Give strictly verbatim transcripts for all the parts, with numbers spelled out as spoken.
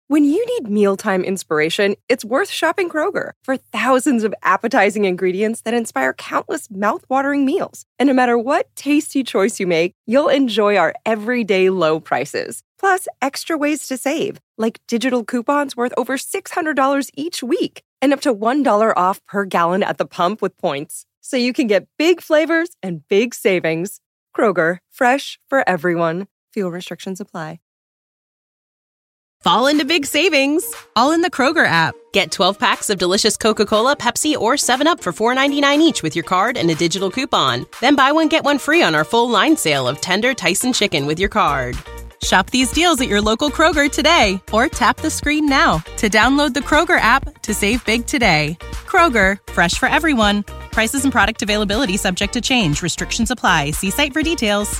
When you need mealtime inspiration, it's worth shopping Kroger for thousands of appetizing ingredients that inspire countless mouth-watering meals. And no matter what tasty choice you make, you'll enjoy our everyday low prices. Plus, extra ways to save, like digital coupons worth over six hundred dollars each week and up to one dollar off per gallon at the pump with points. So you can get big flavors and big savings. Kroger, fresh for everyone. Fuel restrictions apply. Fall into big savings, all in the Kroger app. Get twelve packs of delicious Coca-Cola, Pepsi, or seven up for four ninety-nine each with your card and a digital coupon. Then buy one, get one free on our full line sale of tender Tyson chicken with your card. Shop these deals at your local Kroger today, or tap the screen now to download the Kroger app to save big today. Kroger, fresh for everyone. Prices and product availability subject to change. Restrictions apply. See site for details.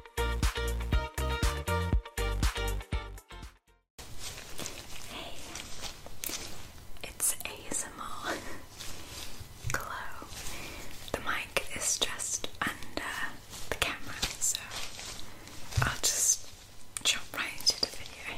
It's A S M R. Glow. The mic is just under the camera, so I'll just jump right into the video.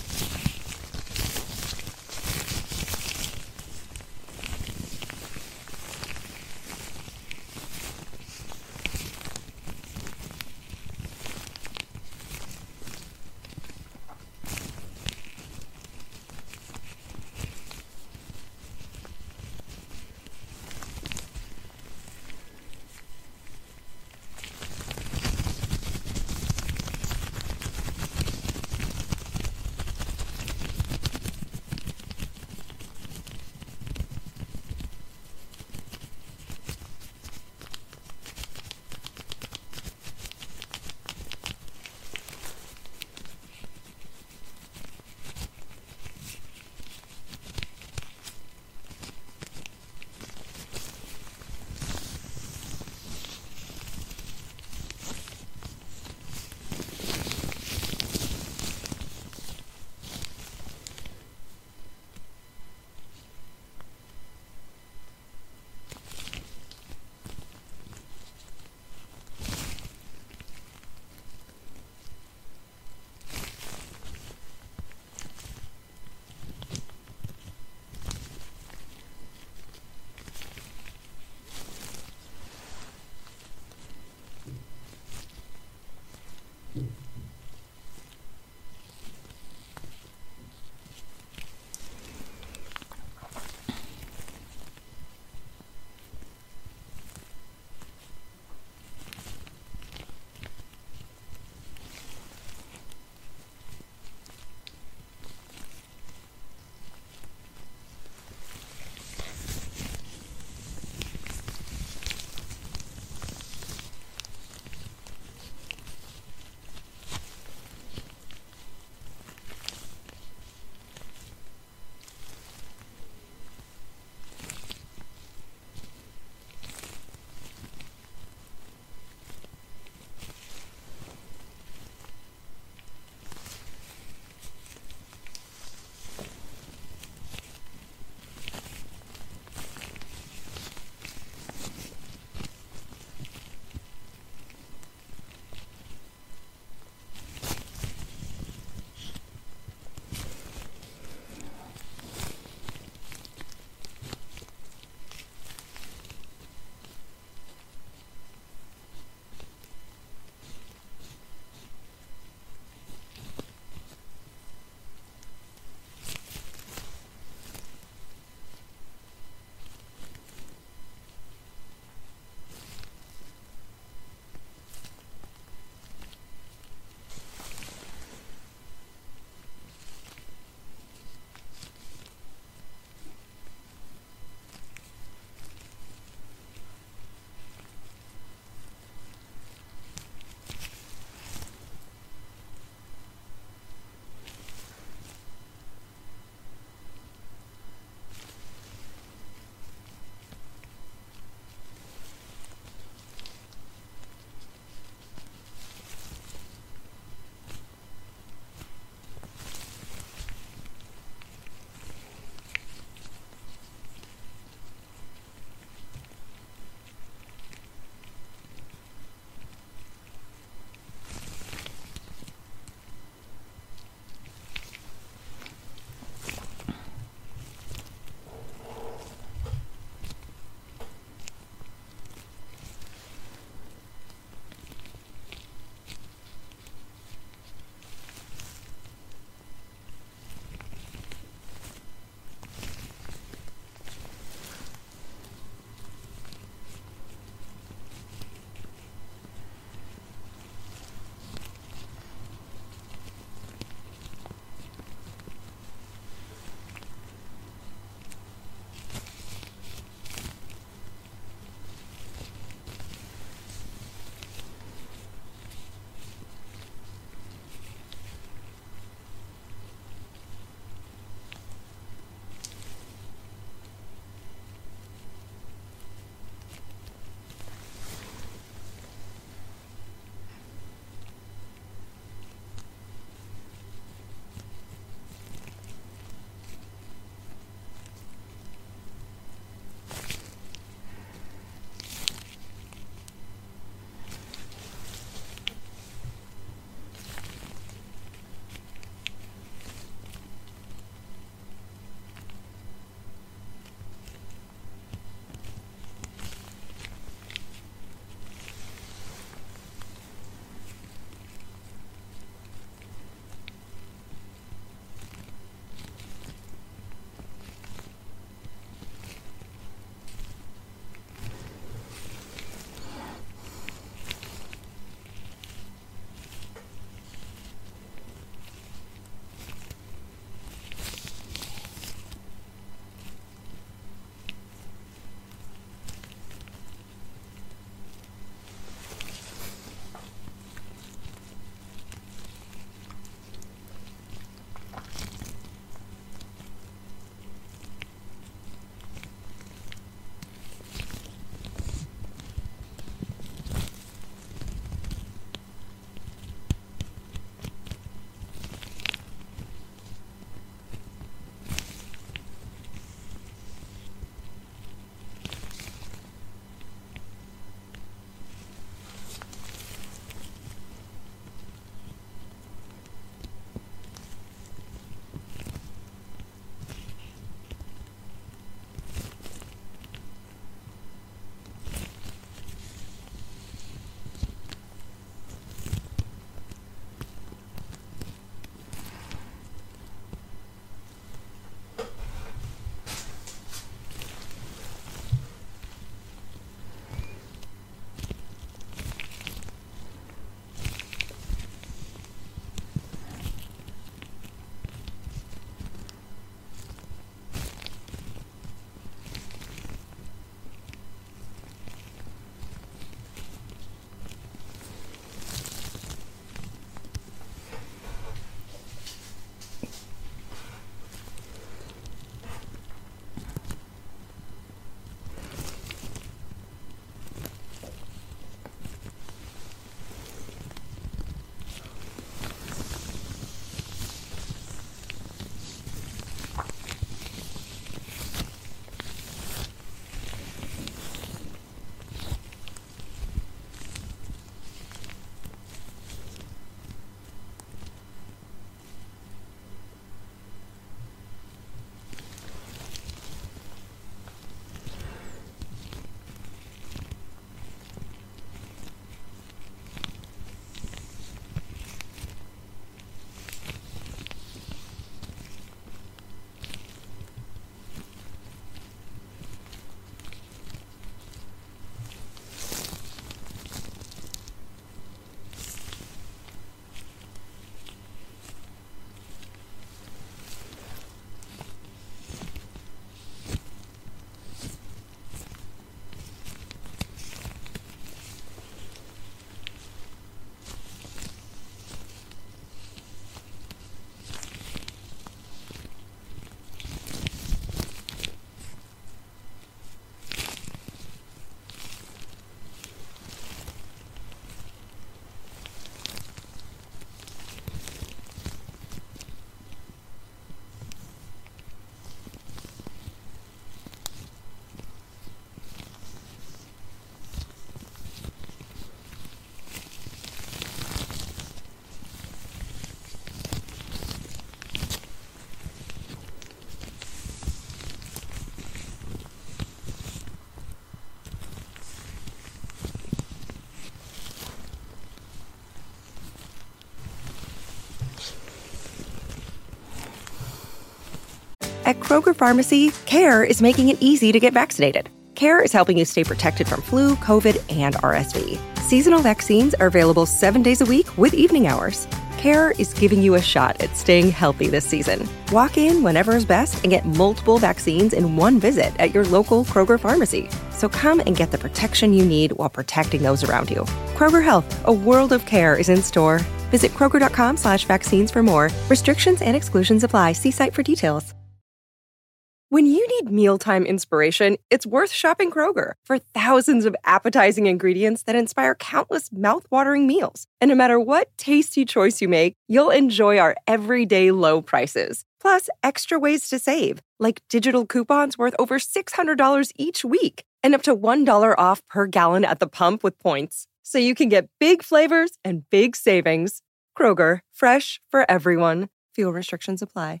At Kroger Pharmacy, CARE is making it easy to get vaccinated. CARE is helping you stay protected from flu, COVID, and R S V. Seasonal vaccines are available seven days a week with evening hours. CARE is giving you a shot at staying healthy this season. Walk in whenever is best and get multiple vaccines in one visit at your local Kroger Pharmacy. So come and get the protection you need while protecting those around you. Kroger Health, a world of care is in store. Visit Kroger.com slash vaccines for more. Restrictions and exclusions apply. See site for details. When you need mealtime inspiration, it's worth shopping Kroger for thousands of appetizing ingredients that inspire countless mouth-watering meals. And no matter what tasty choice you make, you'll enjoy our everyday low prices. Plus, extra ways to save, like digital coupons worth over six hundred dollars each week and up to one dollar off per gallon at the pump with points. So you can get big flavors and big savings. Kroger, fresh for everyone. Fuel restrictions apply.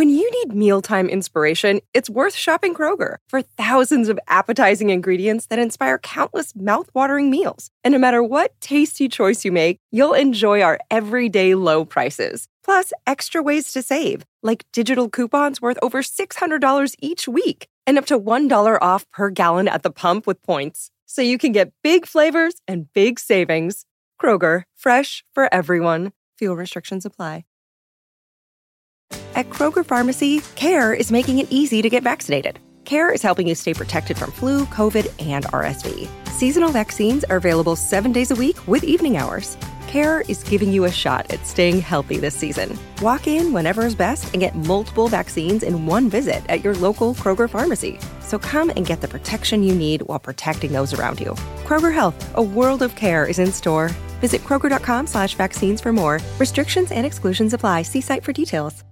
When you need mealtime inspiration, it's worth shopping Kroger for thousands of appetizing ingredients that inspire countless mouth-watering meals. And no matter what tasty choice you make, you'll enjoy our everyday low prices. Plus, extra ways to save, like digital coupons worth over six hundred dollars each week and up to one dollar off per gallon at the pump with points. So you can get big flavors and big savings. Kroger, fresh for everyone. Fuel restrictions apply. At Kroger Pharmacy, CARE is making it easy to get vaccinated. CARE is helping you stay protected from flu, COVID, and R S V. Seasonal vaccines are available seven days a week with evening hours. CARE is giving you a shot at staying healthy this season. Walk in whenever is best and get multiple vaccines in one visit at your local Kroger Pharmacy. So come and get the protection you need while protecting those around you. Kroger Health, a world of care is in store. Visit Kroger.com slash vaccines for more. Restrictions and exclusions apply. See site for details.